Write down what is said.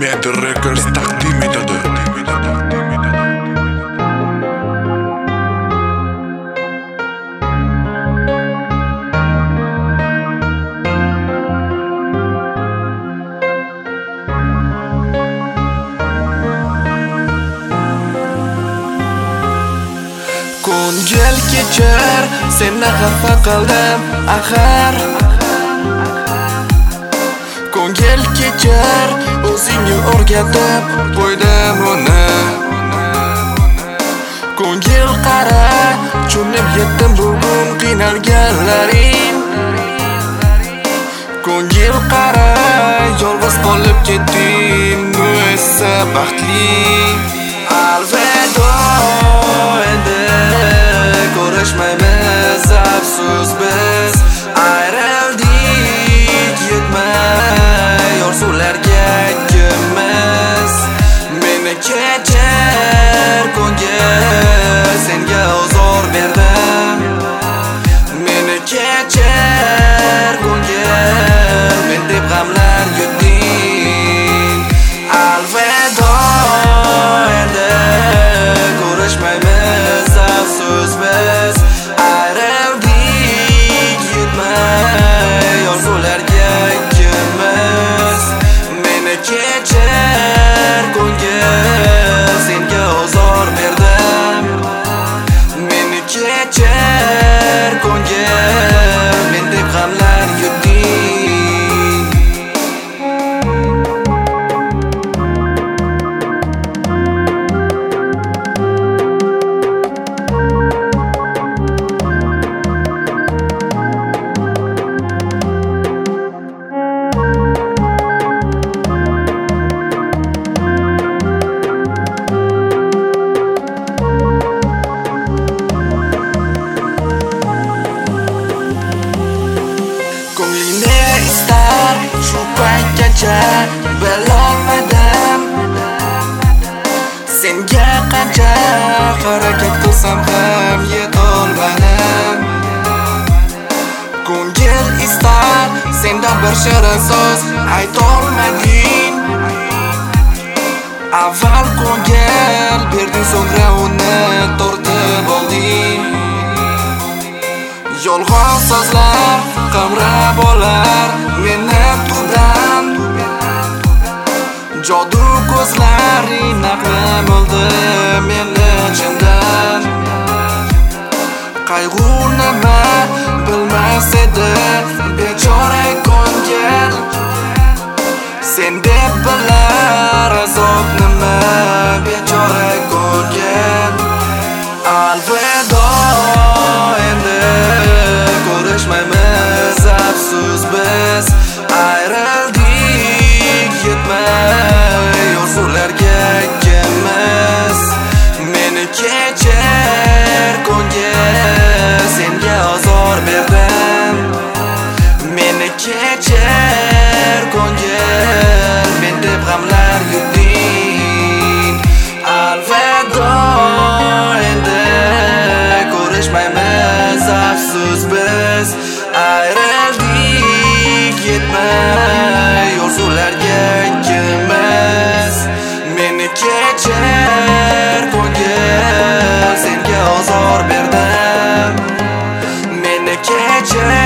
Media Records taqdim etadi. Ko'ngil kechir, seni xafa qildim axir. Ko'ngil kechir, o'zingga o'rgatib qo'ydim uni. Ko'ngil qara, cho'mib yetdim bugun qiynalganlaring. Ko'ngil qara, yolg'iz qolib ketding, bu esa baxtli. Alvido, endi ko'rishmaymiz, afsus biz ayrildik, yetmay orzularga ikkimiz. Meni kechir ko'ngil, senga ozor berdim. Meni kechir ko'ngil, men deb g'amlar yutding. Alvido, endi ko'rishmaymiz, afsus biz ayrildik, yetmay orzularga ikkimiz. Meni kechir ko'ngil, senga ozor berdim. Meni kechir ko'ngil, men deb g'amlar yutding. Shu paytgacha bilolmadim, senga qancha harakat qilsam ham yetolmadim. Ko'ngil istar, sendan bir shirin so'z aytolmading. Avval ko'ngil berding, so'ngra uni tortib olding. Yolg'on so'zlar qamrab olar meni tubdan. Jodu ko'zlaring naqlim oldi meni chindan. Qayg'u nima bilmas edi bechora ko'ngil. Sen deb bilar azob nima bechora ko'ngil. Alvido, endi ko'rishmaymiz, afsus biz ayrildik, yetmay orzularga ikkimiz. Meni kechir ko'ngil, senga ozor berdim. Meni kechir ko'ngil, men deb g'amlar yutding. Alvido, endi ko'rishmaymiz, afsus biz ayrildik, yetmay orzularga ikkimiz. Meni kechir ko'ngil, senga ozor berdim. Meni kechir